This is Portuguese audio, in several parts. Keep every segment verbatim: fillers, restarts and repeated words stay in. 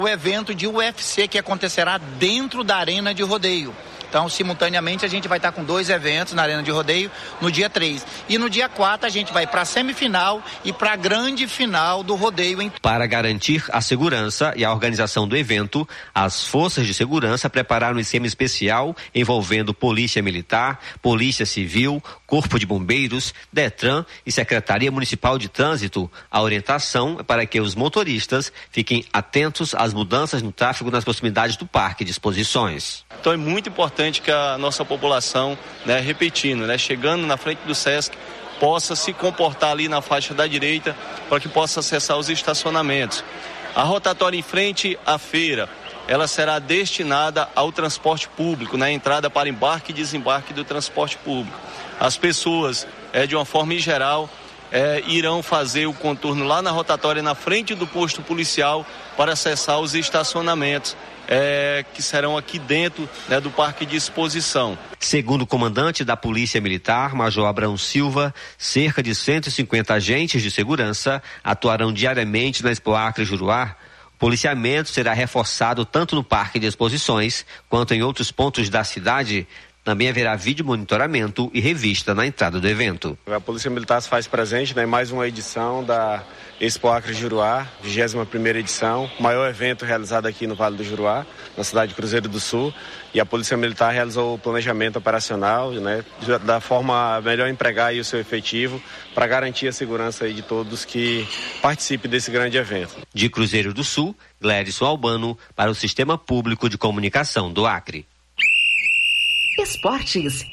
O evento de U F C que acontecerá dentro da Arena de Rodeio. Então, simultaneamente, a gente vai estar com dois eventos na Arena de Rodeio no dia três. E no dia quatro, a gente vai para a semifinal e para a grande final do rodeio. Em... Para garantir a segurança e a organização do evento, as forças de segurança prepararam um esquema especial envolvendo Polícia Militar, Polícia Civil, Corpo de Bombeiros, Detran e Secretaria Municipal de Trânsito. A orientação é para que os motoristas fiquem atentos às mudanças no tráfego nas proximidades do Parque de Exposições. Então é muito importante que a nossa população, né, repetindo, né, chegando na frente do Sesc, possa se comportar ali na faixa da direita para que possa acessar os estacionamentos. A rotatória em frente à feira, ela será destinada ao transporte público, na entrada para embarque e desembarque do transporte público. As pessoas, é, de uma forma em geral, é, irão fazer o contorno lá na rotatória, na frente do posto policial, para acessar os estacionamentos. É, que serão aqui dentro, né, do Parque de Exposição. Segundo o comandante da Polícia Militar, Major Abraão Silva, cerca de cento e cinquenta agentes de segurança atuarão diariamente na Expo Acre Juruá. O policiamento será reforçado tanto no Parque de Exposições quanto em outros pontos da cidade. Também haverá vídeo monitoramento e revista na entrada do evento. A Polícia Militar se faz presente, né, em mais uma edição da Expo Acre Juruá, vigésima primeira edição, maior evento realizado aqui no Vale do Juruá, na cidade de Cruzeiro do Sul. E a Polícia Militar realizou o planejamento operacional, né, da forma a melhor empregar aí o seu efetivo para garantir a segurança aí de todos que participem desse grande evento. De Cruzeiro do Sul, Glédson Albano para o Sistema Público de Comunicação do Acre. Esportes.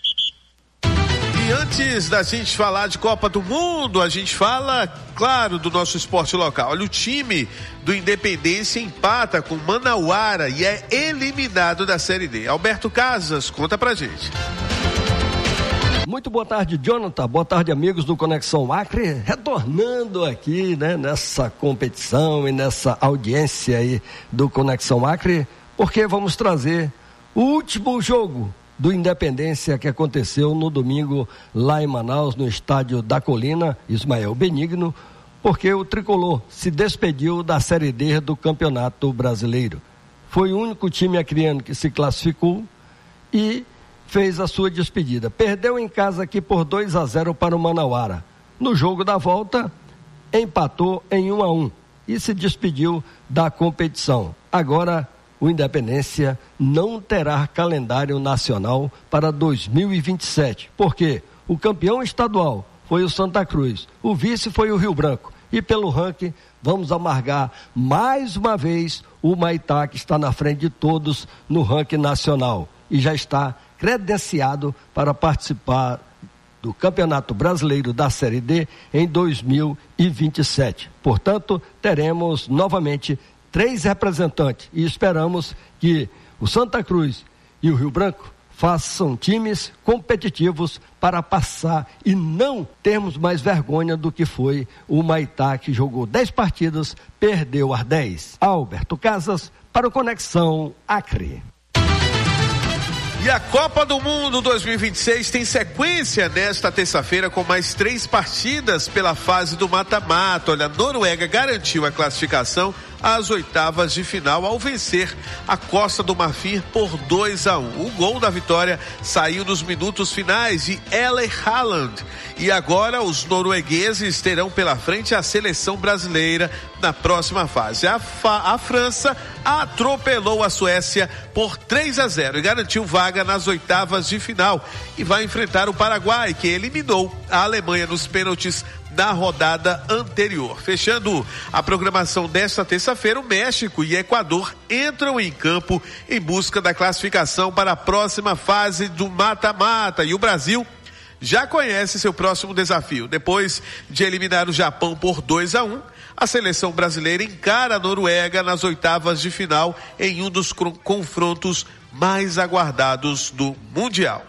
E antes da gente falar de Copa do Mundo, a gente fala, claro, do nosso esporte local. Olha, o time do Independência empata com Manauara e é eliminado da Série D. Alberto Casas, conta pra gente. Muito boa tarde, Jonathan. Boa tarde, amigos do Conexão Acre. Retornando aqui, né, nessa competição e nessa audiência aí do Conexão Acre, porque vamos trazer o último jogo do Independência que aconteceu no domingo lá em Manaus, no estádio da Colina, Ismael Benigno, porque o tricolor se despediu da Série D do Campeonato Brasileiro. Foi o único time acreano que se classificou e fez a sua despedida. Perdeu em casa aqui por dois a zero para o Manauara. No jogo da volta, empatou em um a um e se despediu da competição. Agora, o Independência não terá calendário nacional para dois mil e vinte e sete, porque o campeão estadual foi o Santa Cruz, o vice foi o Rio Branco, e pelo ranking vamos amargar mais uma vez o Maitá, que está na frente de todos no ranking nacional e já está credenciado para participar do Campeonato Brasileiro da Série D em dois mil e vinte e sete. Portanto, teremos novamente três representantes e esperamos que o Santa Cruz e o Rio Branco façam times competitivos para passar e não termos mais vergonha do que foi o Maitá, que jogou dez partidas, perdeu as dez. Alberto Casas para o Conexão Acre. E a Copa do Mundo dois mil e vinte e seis tem sequência nesta terça-feira com mais três partidas pela fase do mata-mata. Olha, a Noruega garantiu a classificação às oitavas de final ao vencer a Costa do Marfim por dois a um. O gol da vitória saiu nos minutos finais de Erling Haaland. E agora os noruegueses terão pela frente a seleção brasileira na próxima fase. A, Fa- a França atropelou a Suécia por três a zero e garantiu vaga nas oitavas de final. E vai enfrentar o Paraguai, que eliminou a Alemanha nos pênaltis da rodada anterior. Fechando a programação desta terça-feira, o México e Equador entram em campo em busca da classificação para a próxima fase do mata-mata. E o Brasil já conhece seu próximo desafio. Depois de eliminar o Japão por dois a um, a seleção brasileira encara a Noruega nas oitavas de final em um dos confrontos mais aguardados do Mundial.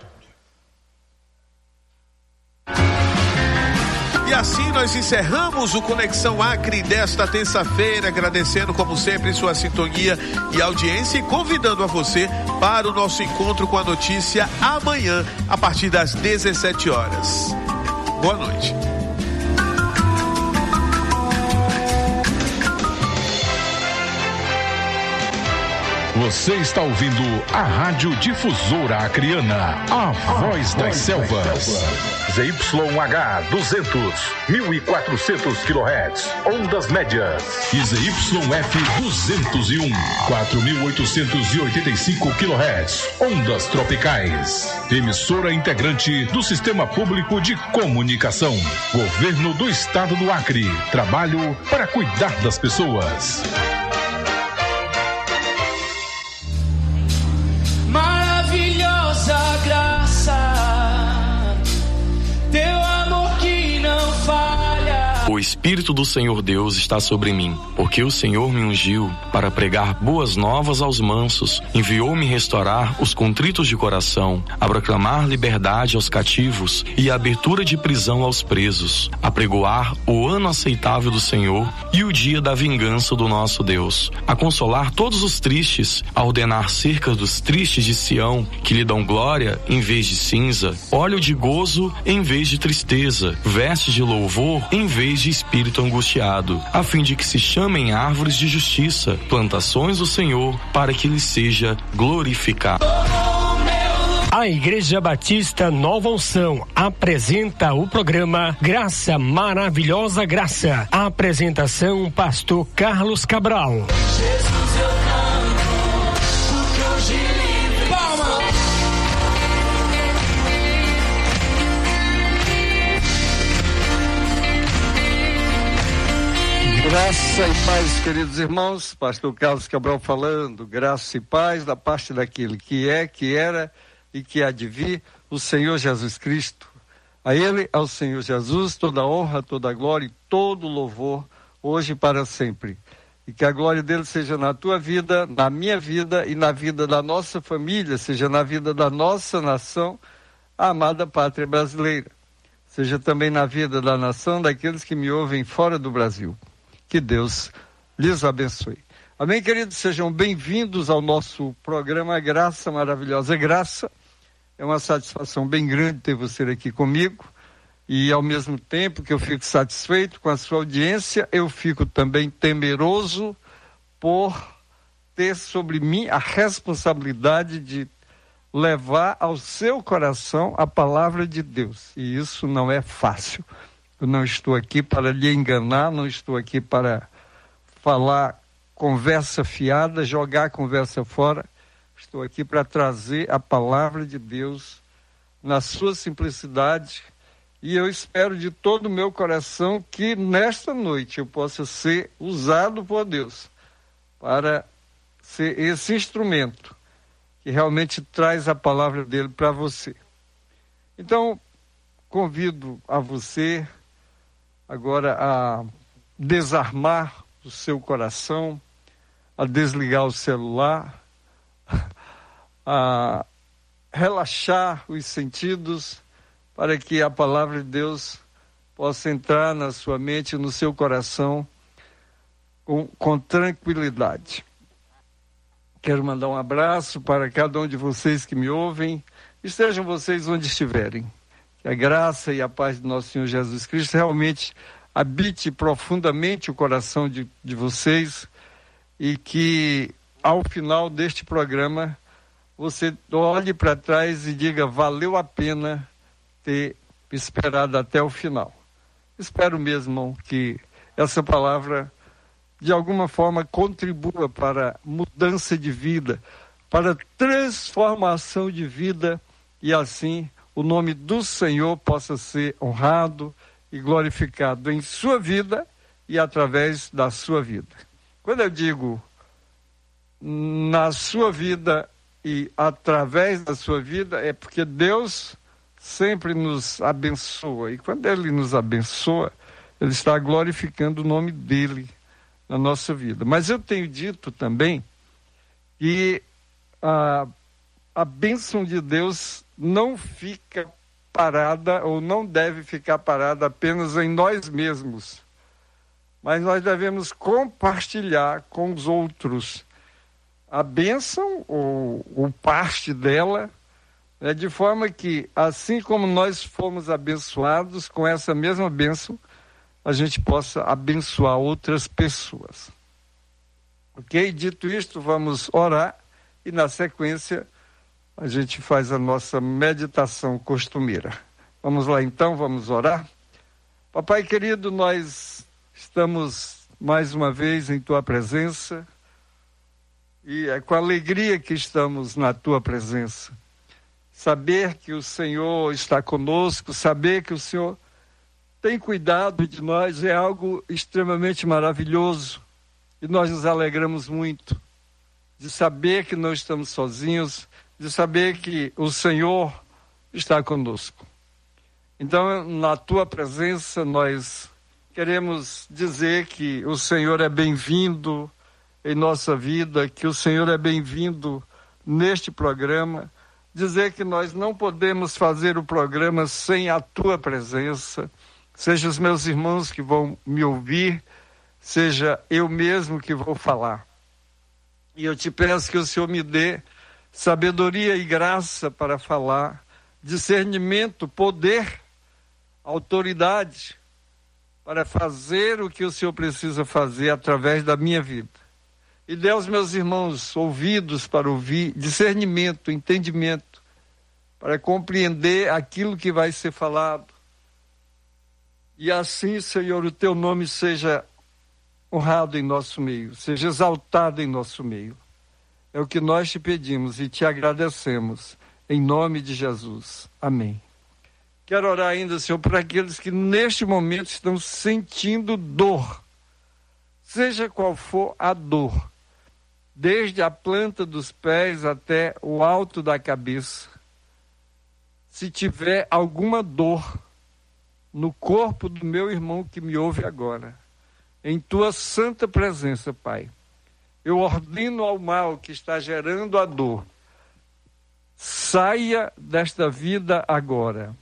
E assim nós encerramos o Conexão Acre desta terça-feira, agradecendo como sempre sua sintonia e audiência e convidando a você para o nosso encontro com a notícia amanhã, a partir das dezessete horas. Boa noite. Você está ouvindo a Rádio Difusora Acreana, a, a voz das selvas. Z Y H duzentos, mil e quatrocentos quilohertz, ondas médias. E Z Y F duzentos e um, quatro mil oitocentos e oitenta e cinco quilohertz, ondas tropicais. Emissora integrante do Sistema Público de Comunicação. Governo do Estado do Acre. Trabalho para cuidar das pessoas. Maravilhosa graça, teu amor que não falha. O Espírito do Senhor Deus está sobre mim, porque o Senhor me ungiu para pregar boas novas aos mansos, enviou-me restaurar os contritos de coração, a proclamar liberdade aos cativos e a abertura de prisão aos presos, a pregoar o ano aceitável do Senhor e o dia da vingança do nosso Deus, a consolar todos os tristes, a ordenar cerca dos tristes de Sião, que lhe dão glória em vez de cinza, óleo de gozo em vez de tristeza, vestes de louvor em vez de espírito angustiado, a fim de que se chamem árvores de justiça, plantações do Senhor, para que ele seja glorificado. A Igreja Batista Nova Unção apresenta o programa Graça Maravilhosa Graça. A apresentação, pastor Carlos Cabral. Jesus, eu canto, porque hoje livre. Palma! Graça e paz, queridos irmãos. Pastor Carlos Cabral falando. Graça e paz da parte daquele que é, que era e que há de vir, o Senhor Jesus Cristo. A Ele, ao Senhor Jesus, toda a honra, toda a glória e todo o louvor, hoje e para sempre. E que a glória dele seja na tua vida, na minha vida e na vida da nossa família, seja na vida da nossa nação, a amada pátria brasileira. Seja também na vida da nação daqueles que me ouvem fora do Brasil. Que Deus lhes abençoe. Amém, queridos? Sejam bem-vindos ao nosso programa Graça Maravilhosa Graça. É uma satisfação bem grande ter você aqui comigo e, ao mesmo tempo que eu fico satisfeito com a sua audiência, eu fico também temeroso por ter sobre mim a responsabilidade de levar ao seu coração a palavra de Deus. E isso não é fácil. Eu não estou aqui para lhe enganar, não estou aqui para falar conversa fiada, jogar a conversa fora. Estou aqui para trazer a palavra de Deus na sua simplicidade e eu espero de todo o meu coração que nesta noite eu possa ser usado por Deus para ser esse instrumento que realmente traz a palavra dele para você. Então, convido a você agora a desarmar o seu coração, a desligar o celular, a relaxar os sentidos para que a palavra de Deus possa entrar na sua mente e no seu coração com, com tranquilidade. Quero mandar um abraço para cada um de vocês que me ouvem, estejam vocês onde estiverem. Que a graça e a paz do nosso Senhor Jesus Cristo realmente habite profundamente o coração de, de vocês e que ao final deste programa você olhe para trás e diga, valeu a pena ter esperado até o final. Espero mesmo que essa palavra de alguma forma contribua para mudança de vida, para transformação de vida e assim o nome do Senhor possa ser honrado e glorificado em sua vida e através da sua vida. Quando eu digo na sua vida e através da sua vida, é porque Deus sempre nos abençoa. E quando Ele nos abençoa, Ele está glorificando o nome dEle na nossa vida. Mas eu tenho dito também que a, a bênção de Deus não fica parada ou não deve ficar parada apenas em nós mesmos. Mas nós devemos compartilhar com os outros a bênção ou, ou parte dela, né, de forma que, assim como nós fomos abençoados com essa mesma bênção, a gente possa abençoar outras pessoas. Ok? Dito isto, vamos orar e na sequência a gente faz a nossa meditação costumeira. Vamos lá então, vamos orar? Papai querido, nós estamos mais uma vez em Tua presença e é com alegria que estamos na Tua presença. Saber que o Senhor está conosco, saber que o Senhor tem cuidado de nós é algo extremamente maravilhoso e nós nos alegramos muito de saber que não estamos sozinhos, de saber que o Senhor está conosco. Então, na Tua presença, nós queremos dizer que o Senhor é bem-vindo em nossa vida, que o Senhor é bem-vindo neste programa, dizer que nós não podemos fazer o programa sem a Tua presença, seja os meus irmãos que vão me ouvir, seja eu mesmo que vou falar. E eu te peço que o Senhor me dê sabedoria e graça para falar, discernimento, poder, autoridade, para fazer o que o Senhor precisa fazer através da minha vida. E dê aos meus irmãos ouvidos para ouvir, discernimento, entendimento, para compreender aquilo que vai ser falado. E assim, Senhor, o Teu nome seja honrado em nosso meio, seja exaltado em nosso meio. É o que nós te pedimos e te agradecemos, em nome de Jesus. Amém. Quero orar ainda, Senhor, por aqueles que neste momento estão sentindo dor, seja qual for a dor, desde a planta dos pés até o alto da cabeça. Se tiver alguma dor no corpo do meu irmão que me ouve agora, em Tua santa presença, Pai, eu ordeno ao mal que está gerando a dor, saia desta vida agora.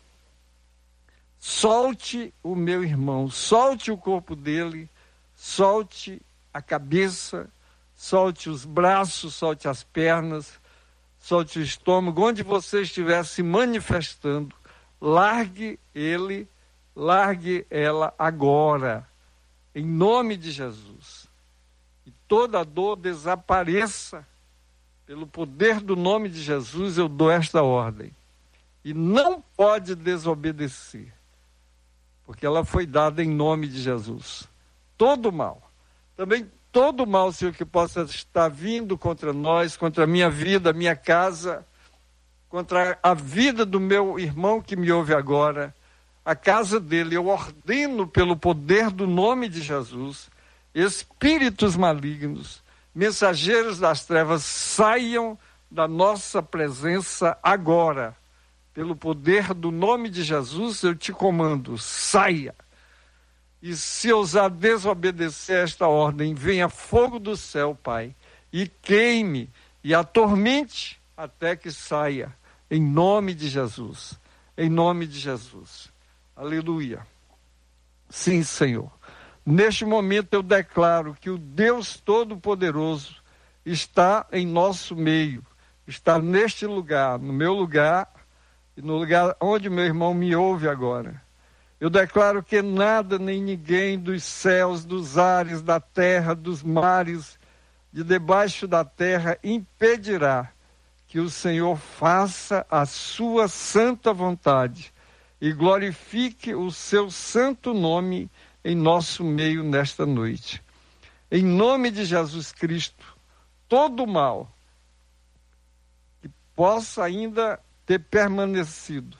Solte o meu irmão, solte o corpo dele, solte a cabeça, solte os braços, solte as pernas, solte o estômago, onde você estiver se manifestando, largue ele, largue ela agora, em nome de Jesus. E toda dor desapareça, pelo poder do nome de Jesus eu dou esta ordem. E não pode desobedecer, porque ela foi dada em nome de Jesus. Todo mal, também todo mal, Senhor, que possa estar vindo contra nós, contra a minha vida, a minha casa, contra a vida do meu irmão que me ouve agora, a casa dele, eu ordeno pelo poder do nome de Jesus, espíritos malignos, mensageiros das trevas, saiam da nossa presença agora. Pelo poder do nome de Jesus, eu te comando, saia. E se ousar desobedecer esta ordem, venha fogo do céu, Pai, e queime, e atormente até que saia, em nome de Jesus. Em nome de Jesus. Aleluia. Sim, Senhor. Neste momento eu declaro que o Deus Todo-Poderoso está em nosso meio, está neste lugar, no meu lugar, e no lugar onde meu irmão me ouve agora. Eu declaro que nada nem ninguém dos céus, dos ares, da terra, dos mares, de debaixo da terra, impedirá que o Senhor faça a sua santa vontade e glorifique o seu santo nome em nosso meio nesta noite. Em nome de Jesus Cristo, todo mal que possa ainda ter permanecido,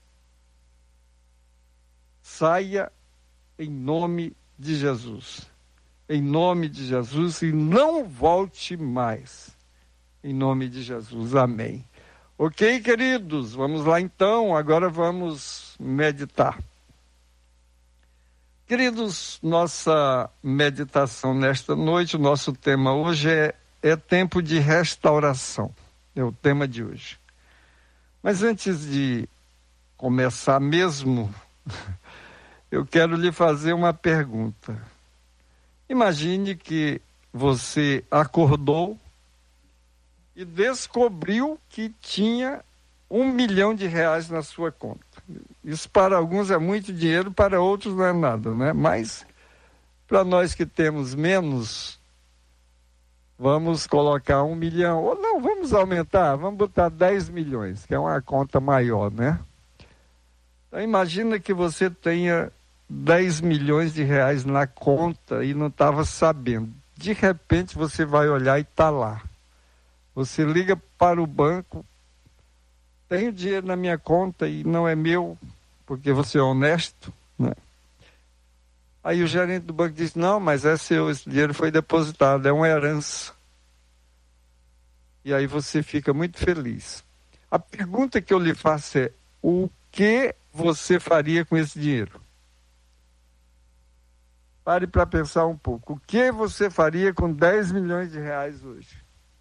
saia em nome de Jesus. Em nome de Jesus, e não volte mais. Em nome de Jesus, amém. Ok, queridos, vamos lá então, agora vamos meditar. Queridos, nossa meditação nesta noite, o nosso tema hoje é, é tempo de restauração. É o tema de hoje. Mas antes de começar mesmo, eu quero lhe fazer uma pergunta. Imagine que você acordou e descobriu que tinha um milhão de reais na sua conta. Isso para alguns é muito dinheiro, para outros não é nada, né? Mas para nós que temos menos, vamos colocar um milhão, ou não, vamos aumentar, vamos botar dez milhões, que é uma conta maior, né? Então imagina que você tenha dez milhões de reais na conta e não estava sabendo. De repente você vai olhar e está lá. Você liga para o banco, tenho dinheiro na minha conta e não é meu, porque você é honesto, né? Aí o gerente do banco diz, não, mas é seu, esse dinheiro foi depositado, é uma herança. E aí você fica muito feliz. A pergunta que eu lhe faço é, o que você faria com esse dinheiro? Pare para pensar um pouco. O que você faria com dez milhões de reais hoje?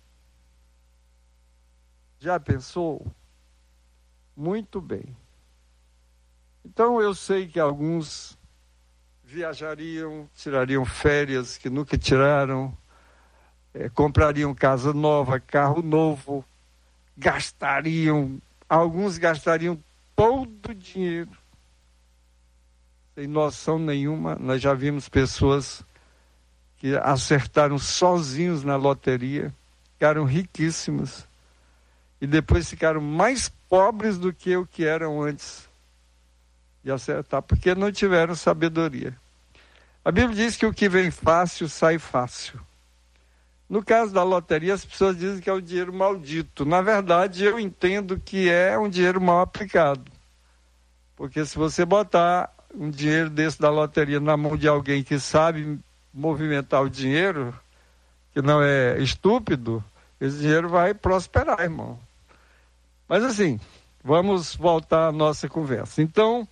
Já pensou? Muito bem. Então eu sei que alguns viajariam, tirariam férias que nunca tiraram, é, comprariam casa nova, carro novo, gastariam, alguns gastariam todo o dinheiro, sem noção nenhuma. Nós já vimos pessoas que acertaram sozinhos na loteria, ficaram riquíssimos, e depois ficaram mais pobres do que o que eram antes de acertar, porque não tiveram sabedoria. A Bíblia diz que o que vem fácil, sai fácil. No caso da loteria, as pessoas dizem que é o dinheiro maldito. Na verdade, eu entendo que é um dinheiro mal aplicado. Porque se você botar um dinheiro desse da loteria na mão de alguém que sabe movimentar o dinheiro, que não é estúpido, esse dinheiro vai prosperar, irmão. Mas assim, vamos voltar à nossa conversa. Então,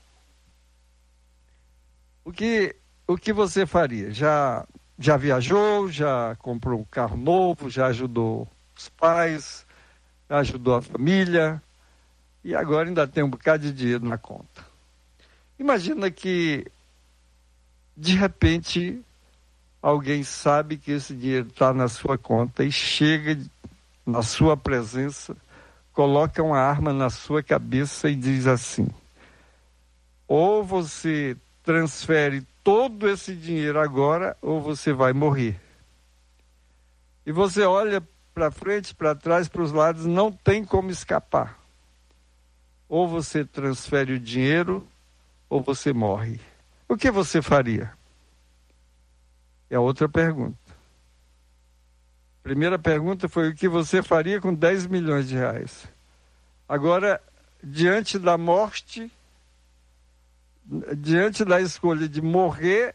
o que, o que você faria? Já, já viajou, já comprou um carro novo, já ajudou os pais, já ajudou a família, e agora ainda tem um bocado de dinheiro na conta. Imagina que, de repente, alguém sabe que esse dinheiro está na sua conta e chega na sua presença, coloca uma arma na sua cabeça e diz assim, ou você transfere todo esse dinheiro agora, ou você vai morrer. E você olha para frente, para trás, para os lados, não tem como escapar. Ou você transfere o dinheiro, ou você morre. O que você faria? É a outra pergunta. Primeira pergunta foi o que você faria com dez milhões de reais. Agora, diante da morte, diante da escolha de morrer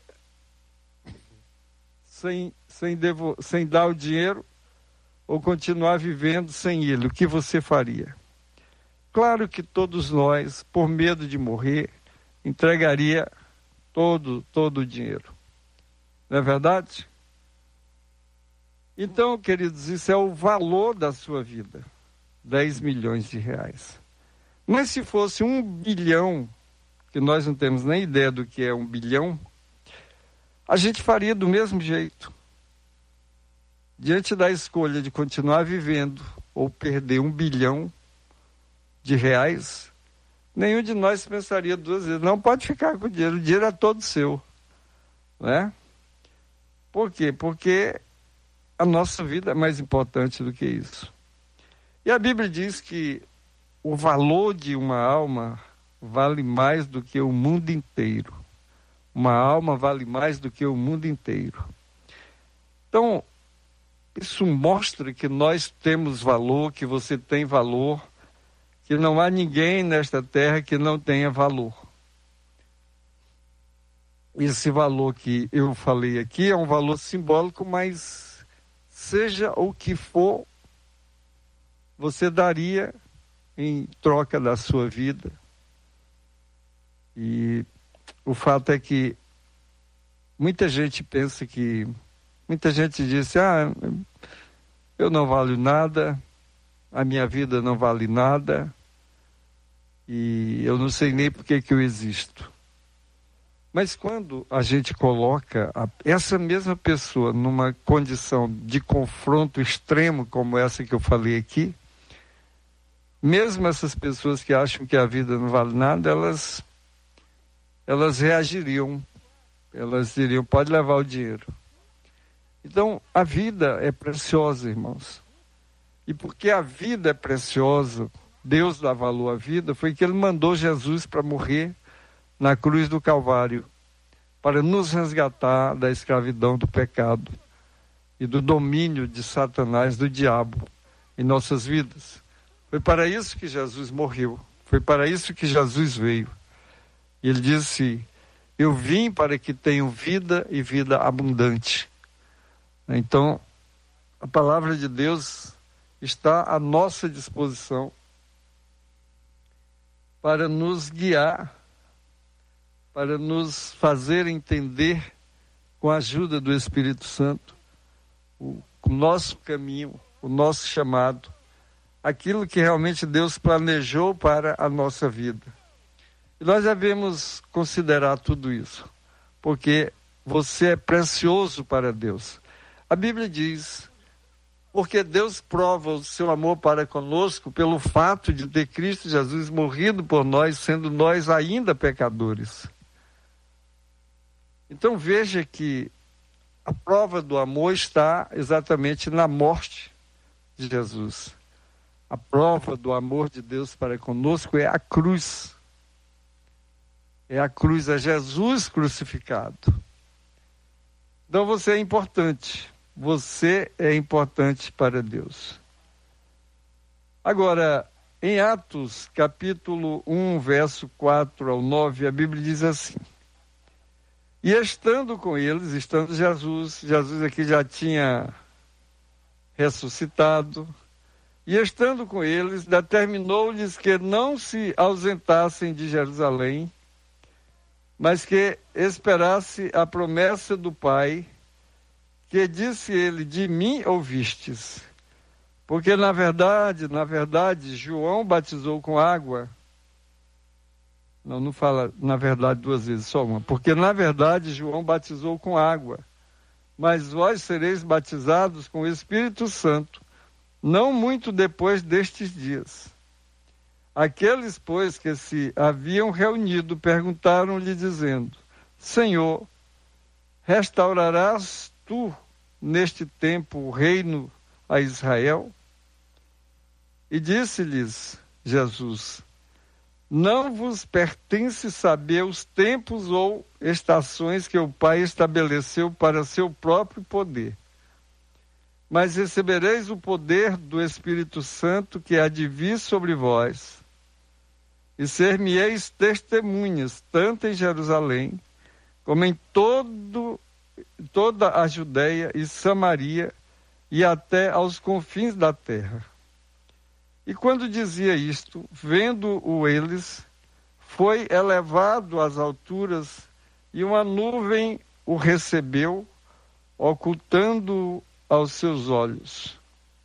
sem, sem, devo, sem dar o dinheiro ou continuar vivendo sem ele, o que você faria? Claro que todos nós, por medo de morrer, entregaria todo, todo o dinheiro. Não é verdade? Então, queridos, isso é o valor da sua vida. dez milhões de reais. Mas se fosse um bilhão, que nós não temos nem ideia do que é um bilhão, a gente faria do mesmo jeito. Diante da escolha de continuar vivendo ou perder um bilhão de reais, nenhum de nós pensaria duas vezes. Não pode ficar com o dinheiro, o dinheiro é todo seu. Né? Por quê? Porque a nossa vida é mais importante do que isso. E a Bíblia diz que o valor de uma alma vale mais do que o mundo inteiro. Uma alma vale mais do que o mundo inteiro. Então, isso mostra que nós temos valor, que você tem valor, que não há ninguém nesta terra que não tenha valor. Esse valor que eu falei aqui é um valor simbólico, mas seja o que for, você daria em troca da sua vida. E o fato é que muita gente pensa que, muita gente diz, ah, eu não valho nada, a minha vida não vale nada, e eu não sei nem por que que eu existo. Mas quando a gente coloca a, essa mesma pessoa numa condição de confronto extremo, como essa que eu falei aqui, mesmo essas pessoas que acham que a vida não vale nada, elas, elas reagiriam, elas diriam, pode levar o dinheiro. Então, a vida é preciosa, irmãos. E porque a vida é preciosa, Deus dá valor à vida, foi que Ele mandou Jesus para morrer na cruz do Calvário, para nos resgatar da escravidão do pecado e do domínio de Satanás, do diabo, em nossas vidas. Foi para isso que Jesus morreu, foi para isso que Jesus veio. E Ele disse: eu vim para que tenham vida e vida abundante. Então, a palavra de Deus está à nossa disposição para nos guiar, para nos fazer entender, com a ajuda do Espírito Santo, o, o nosso caminho, o nosso chamado, aquilo que realmente Deus planejou para a nossa vida. E nós devemos considerar tudo isso, porque você é precioso para Deus. A Bíblia diz: porque Deus prova o seu amor para conosco pelo fato de ter Cristo Jesus morrido por nós, sendo nós ainda pecadores. Então veja que a prova do amor está exatamente na morte de Jesus. A prova do amor de Deus para conosco é a cruz. É a cruz, é Jesus crucificado. Então você é importante. Você é importante para Deus. Agora, em Atos, capítulo um, verso quatro ao nove, a Bíblia diz assim: e estando com eles, estando Jesus, Jesus aqui já tinha ressuscitado, e estando com eles, determinou-lhes que não se ausentassem de Jerusalém, mas que esperasse a promessa do Pai, que disse ele: de mim ouvistes. Porque na verdade, na verdade, João batizou com água. Não, não fala na verdade duas vezes, só uma. Porque na verdade João batizou com água, mas vós sereis batizados com o Espírito Santo, não muito depois destes dias. Aqueles, pois, que se haviam reunido, perguntaram-lhe, dizendo: Senhor, restaurarás tu neste tempo o reino a Israel? E disse-lhes Jesus: não vos pertence saber os tempos ou estações que o Pai estabeleceu para seu próprio poder, mas recebereis o poder do Espírito Santo que há de vir sobre vós, e ser-me-eis testemunhas, tanto em Jerusalém, como em todo toda a Judeia e Samaria e até aos confins da terra. E quando dizia isto, vendo-o eles, foi elevado às alturas, e uma nuvem o recebeu, ocultando-o aos seus olhos.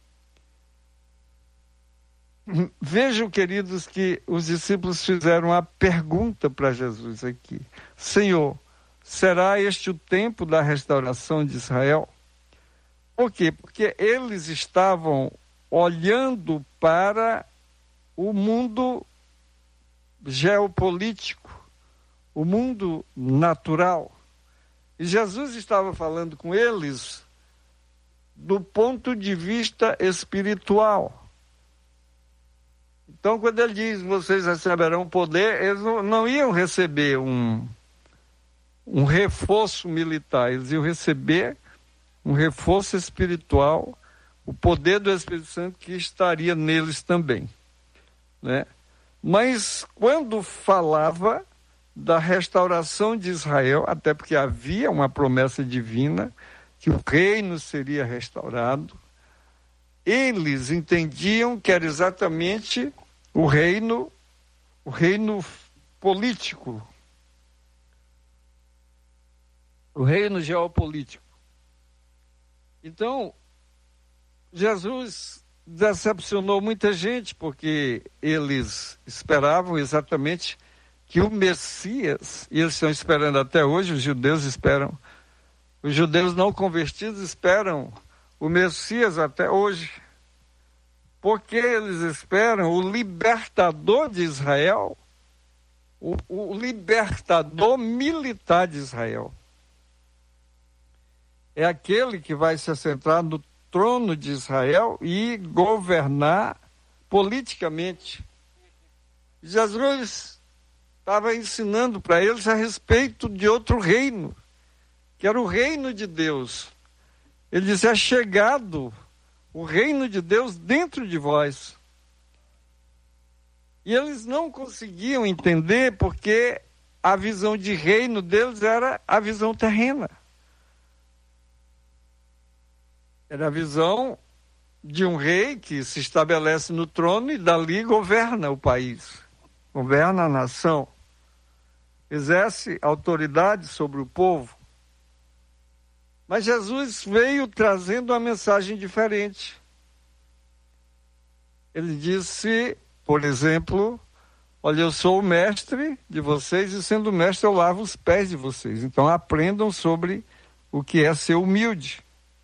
Vejam, queridos, que os discípulos fizeram a pergunta para Jesus aqui: Senhor, será este o tempo da restauração de Israel? Por quê? Porque eles estavam olhando para o mundo geopolítico, o mundo natural. E Jesus estava falando com eles do ponto de vista espiritual. Então, quando ele diz: vocês receberão poder, eles não, não iam receber um um reforço militar, eles iam receber um reforço espiritual, o poder do Espírito Santo que estaria neles também, né? Mas quando falava da restauração de Israel, até porque havia uma promessa divina que o reino seria restaurado, eles entendiam que era exatamente o reino, o reino político, o reino geopolítico. Então, Jesus decepcionou muita gente, porque eles esperavam exatamente que o Messias, e eles estão esperando até hoje, os judeus esperam, os judeus não convertidos esperam o Messias até hoje, porque eles esperam o libertador de Israel, o, o libertador militar de Israel. é aquele que vai se assentar no trono de Israel e governar politicamente. Jesus estava ensinando para eles a respeito de outro reino, que era o reino de Deus. Ele disse: é chegado o reino de Deus dentro de vós. E eles não conseguiam entender porque a visão de reino deles era a visão terrena. Era a visão de um rei que se estabelece no trono e dali governa o país, governa a nação, exerce autoridade sobre o povo. Mas Jesus veio trazendo uma mensagem diferente. Ele disse, por exemplo, olha, eu sou o mestre de vocês e sendo mestre eu lavo os pés de vocês. Então aprendam sobre o que é ser humilde.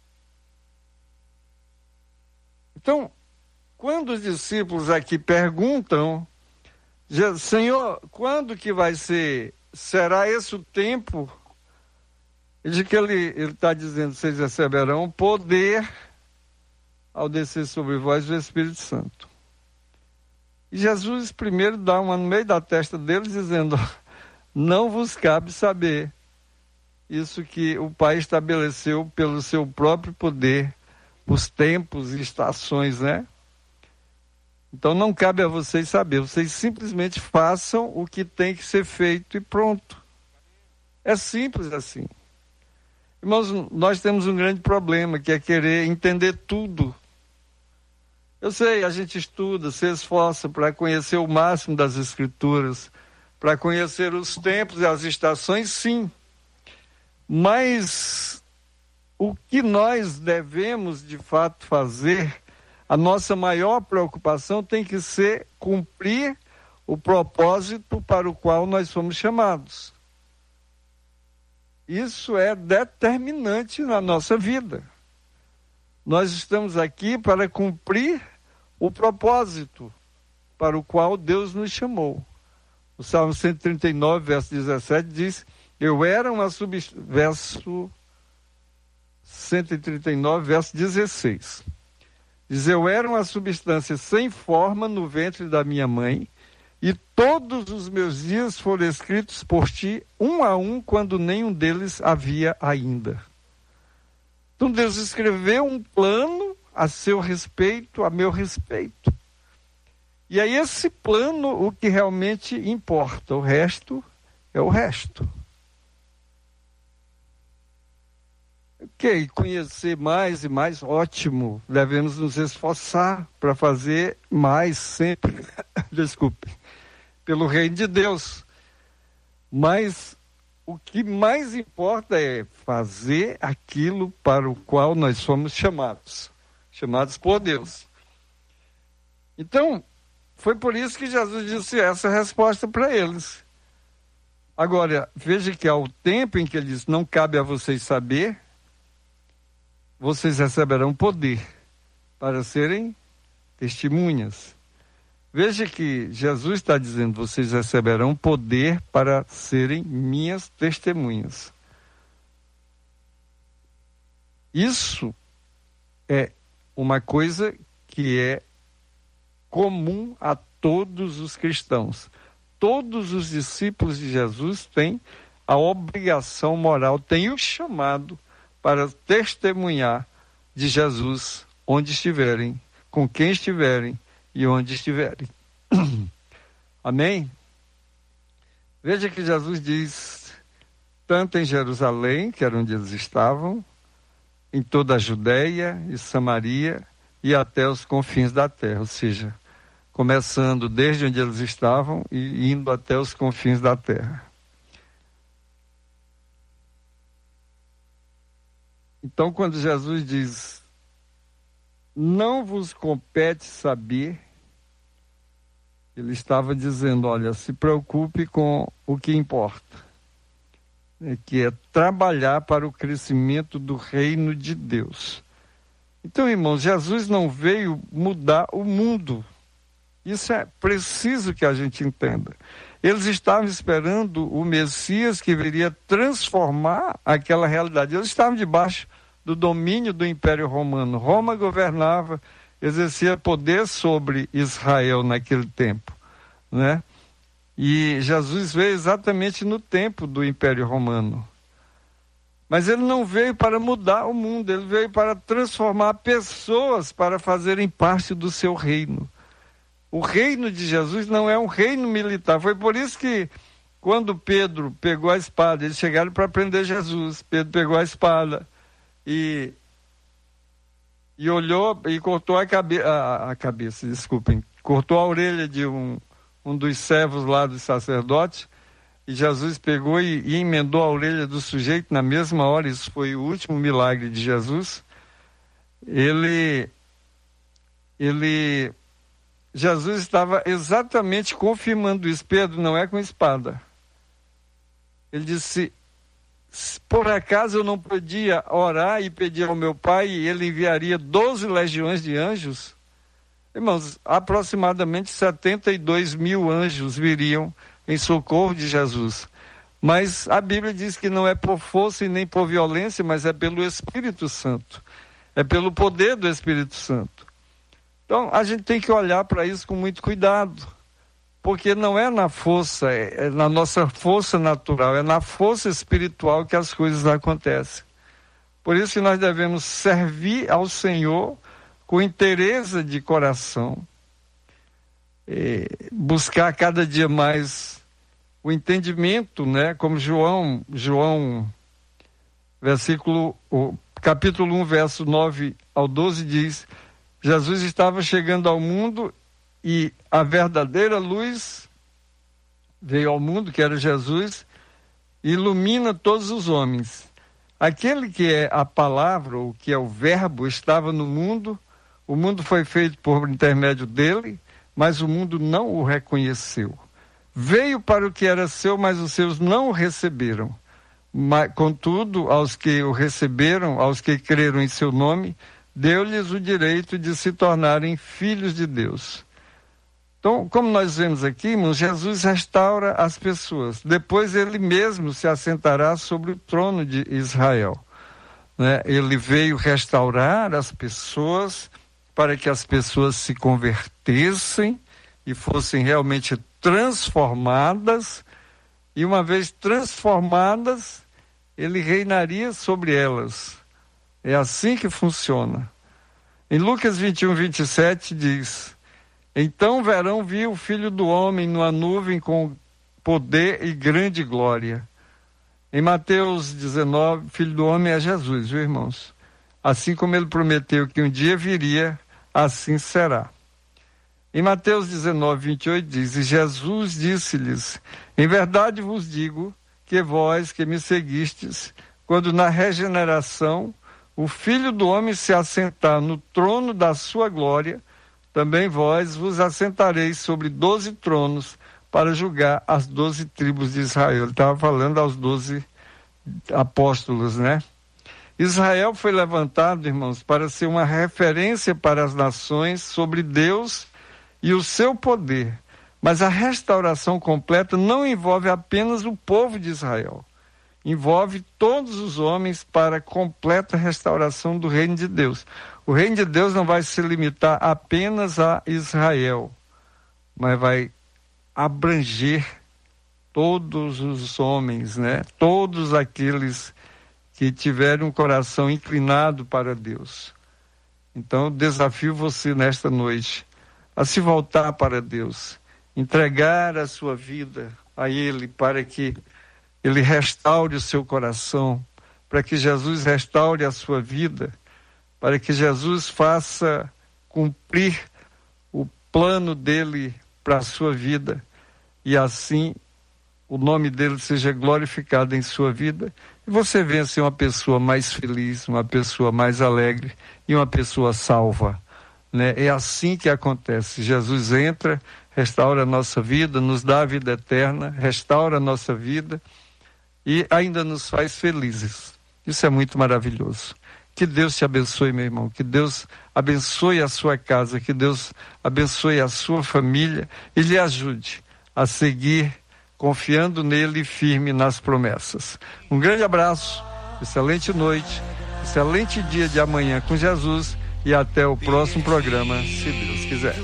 Então, quando os discípulos aqui perguntam, Senhor, quando que vai ser, será esse o tempo? De que ele está dizendo, vocês receberão poder ao descer sobre vós o Espírito Santo. E Jesus primeiro dá uma no meio da testa deles, dizendo, não vos cabe saber isso que o Pai estabeleceu pelo seu próprio poder, os tempos e estações, né? Então não cabe a vocês saber, vocês simplesmente façam o que tem que ser feito e pronto. É simples assim. Irmãos, nós temos um grande problema, que é querer entender tudo. Eu sei, a gente estuda, se esforça para conhecer o máximo das Escrituras, para conhecer os tempos e as estações, sim. Mas o que nós devemos, de fato, fazer, a nossa maior preocupação tem que ser cumprir o propósito para o qual nós fomos chamados. Isso é determinante na nossa vida. Nós estamos aqui para cumprir o propósito para o qual Deus nos chamou. O Salmo cento e trinta e nove, verso dezessete, diz, eu era uma substância, verso cento e trinta e nove, verso dezesseis. Diz, eu era uma substância sem forma no ventre da minha mãe, e todos os meus dias foram escritos por ti, um a um, quando nenhum deles havia ainda. Então Deus escreveu um plano a seu respeito, a meu respeito. E aí esse plano, o que realmente importa, o resto é o resto. Ok, conhecer mais e mais, ótimo. Devemos nos esforçar para fazer mais sempre. Desculpe. Pelo reino de Deus. Mas o que mais importa é fazer aquilo para o qual nós fomos chamados. Chamados por Deus. Então, foi por isso que Jesus disse essa resposta para eles. Agora, veja que ao tempo em que ele disse, não cabe a vocês saber, vocês receberão poder para serem testemunhas. Veja que Jesus está dizendo, vocês receberão poder para serem minhas testemunhas. Isso é uma coisa que é comum a todos os cristãos. Todos os discípulos de Jesus têm a obrigação moral, têm o chamado para testemunhar de Jesus onde estiverem, com quem estiverem e onde estiverem. Amém? Veja que Jesus diz, tanto em Jerusalém, que era onde eles estavam, em toda a Judeia e Samaria e até os confins da terra, ou seja, começando desde onde eles estavam e indo até os confins da terra. Então, quando Jesus diz, não vos compete saber, ele estava dizendo, olha, se preocupe com o que importa, né, que é trabalhar para o crescimento do reino de Deus. Então, irmãos, Jesus não veio mudar o mundo. Isso é preciso que a gente entenda. Eles estavam esperando o Messias que viria transformar aquela realidade. Eles estavam debaixo do domínio do Império Romano. Roma governava, exercia poder sobre Israel naquele tempo, né? E Jesus veio exatamente no tempo do Império Romano. Mas ele não veio para mudar o mundo, ele veio para transformar pessoas para fazerem parte do seu reino. O reino de Jesus não é um reino militar. Foi por isso que quando Pedro pegou a espada, eles chegaram para prender Jesus. Pedro pegou a espada e, e olhou e cortou a, cabe, a, a cabeça, desculpem, cortou a orelha de um, um dos servos lá do sacerdote. E Jesus pegou e, e emendou a orelha do sujeito na mesma hora. Isso foi o último milagre de Jesus. Ele, ele, Jesus estava exatamente confirmando isso. Pedro, não é com espada. Ele disse, por acaso eu não podia orar e pedir ao meu Pai e ele enviaria doze legiões de anjos? Irmãos, aproximadamente setenta e dois mil anjos viriam em socorro de Jesus. Mas a Bíblia diz que não é por força e nem por violência, mas é pelo Espírito Santo. É pelo poder do Espírito Santo. Então, a gente tem que olhar para isso com muito cuidado. Porque não é na força, é na nossa força natural, é na força espiritual que as coisas acontecem. Por isso que nós devemos servir ao Senhor com interesse de coração. E buscar cada dia mais o entendimento, né? Como João, João, versículo, o, capítulo um, verso nove ao doze diz, Jesus estava chegando ao mundo e a verdadeira luz veio ao mundo, que era Jesus, e ilumina todos os homens. Aquele que é a palavra, ou que é o verbo, estava no mundo, o mundo foi feito por intermédio dele, mas o mundo não o reconheceu. Veio para o que era seu, mas os seus não o receberam. Mas, contudo, aos que o receberam, aos que creram em seu nome, deu-lhes o direito de se tornarem filhos de Deus. Então, como nós vemos aqui, irmãos, Jesus restaura as pessoas. Depois ele mesmo se assentará sobre o trono de Israel, né? Ele veio restaurar as pessoas para que as pessoas se convertessem e fossem realmente transformadas, e uma vez transformadas, ele reinaria sobre elas. É assim que funciona. Em Lucas vinte e um, vinte e sete diz, então verão vir o Filho do Homem numa nuvem com poder e grande glória. Em Mateus dezenove, Filho do Homem é Jesus, viu, irmãos? Assim como ele prometeu que um dia viria, assim será. Em Mateus dezenove, vinte e oito diz, e Jesus disse-lhes, em verdade vos digo que vós que me seguistes, quando na regeneração o Filho do Homem se assentar no trono da sua glória, também vós vos assentareis sobre doze tronos para julgar as doze tribos de Israel. Ele estava falando aos doze apóstolos, né? Israel foi levantado, irmãos, para ser uma referência para as nações sobre Deus e o seu poder. Mas a restauração completa não envolve apenas o povo de Israel. Envolve todos os homens para a completa restauração do reino de Deus. O reino de Deus não vai se limitar apenas a Israel, mas vai abranger todos os homens, né? Todos aqueles que tiverem um coração inclinado para Deus. Então, eu desafio você nesta noite a se voltar para Deus, entregar a sua vida a Ele, para que Ele restaure o seu coração, para que Jesus restaure a sua vida, para que Jesus faça cumprir o plano dele para a sua vida, e assim o nome dele seja glorificado em sua vida, e você venha ser uma pessoa mais feliz, uma pessoa mais alegre e uma pessoa salva, né? É assim que acontece. Jesus entra, restaura a nossa vida, nos dá a vida eterna, restaura a nossa vida e ainda nos faz felizes. Isso é muito maravilhoso. Que Deus te abençoe, meu irmão, que Deus abençoe a sua casa, que Deus abençoe a sua família e lhe ajude a seguir confiando nele e firme nas promessas. Um grande abraço, excelente noite, Excelente dia de amanhã com Jesus e até o próximo programa, se Deus quiser.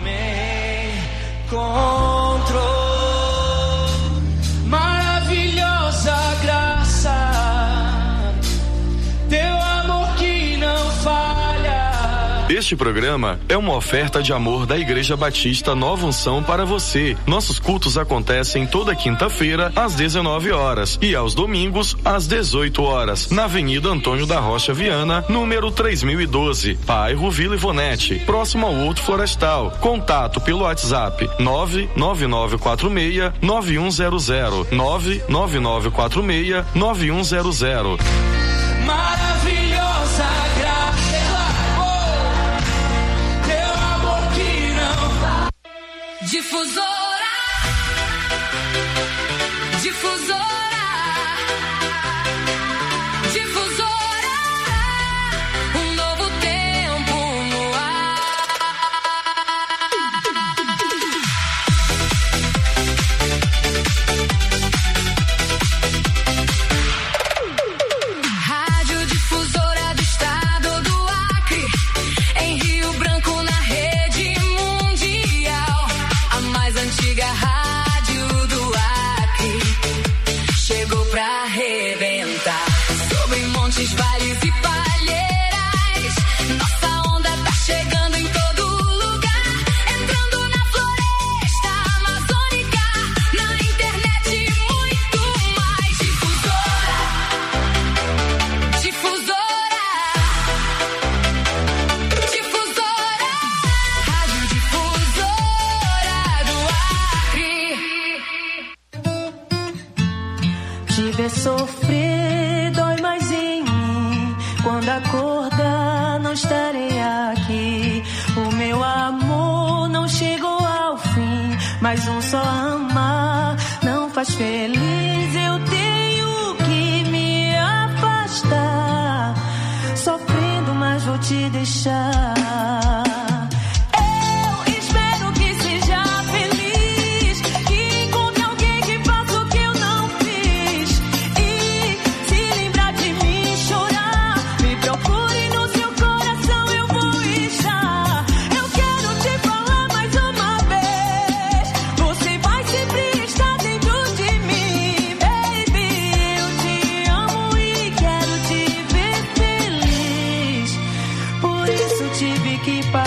Maravilhosa graça, teu amor que não falha. Este programa é uma oferta de amor da Igreja Batista Nova Unção para você. Nossos cultos acontecem toda quinta-feira às dezenove horas e aos domingos às dezoito horas, na Avenida Antônio da Rocha Viana, número três mil e doze, bairro Vila Ivonete, próximo ao Horto Florestal. Contato pelo WhatsApp nove nove nove quatro seis nove um zero zero, nove nove nove quatro seis nove um zero zero. Maravilhosa graça. Difusora, difusora, difusora, um novo tempo no ar. Rádio Difusora do Estado do Acre, em Rio Branco na rede mundial. A mais antiga rádio do Acre chegou pra arrebentar. Sobre montes, vales e palheiras, nossa onda tá chegando em todo lugar. Entrando na floresta amazônica, na internet e muito mais. Difusora, difusora, difusora, rádio difusora. Te ver sofrer dói mais em mim. Quando acordar não estarei aqui. O meu amor não chegou ao fim, mas um só amar não faz feliz. Eu tenho que me afastar, sofrendo, mas vou te deixar. Tive que parar.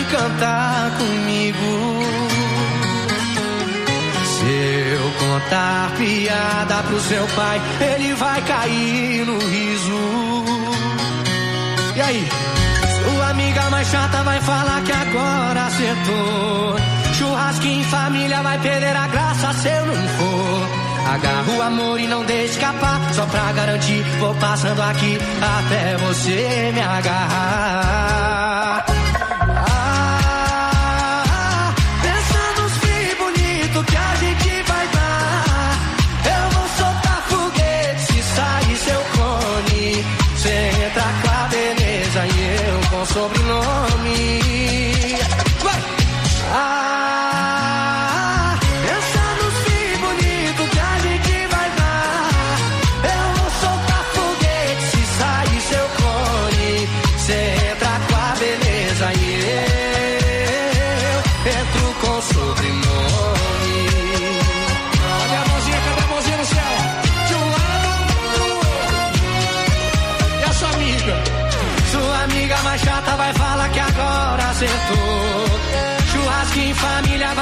cantar comigo. Se eu contar piada pro seu pai, ele vai cair no riso. E aí? Sua amiga mais chata vai falar que agora acertou. Churrasquinho em família vai perder a graça se eu não for. Agarra o amor e não deixe escapar. Só pra garantir, vou passando aqui até você me agarrar. Ah, pensa nos que bonito que a gente vai dar. Eu vou soltar foguete se sair seu clone. Cê entra com a beleza e eu com sobrenome. Vai! Ah, pensa nos que bonito que a gente vai dar. Eu vou soltar foguete se sair seu clone. Cê entra com a beleza e eu entro com sobrenome. Cadê a mãozinha, cadê a mãozinha no céu? De um lado pro outro. E a sua amiga? Sua amiga mais chata vai falar que agora acertou. Churrasco em família vai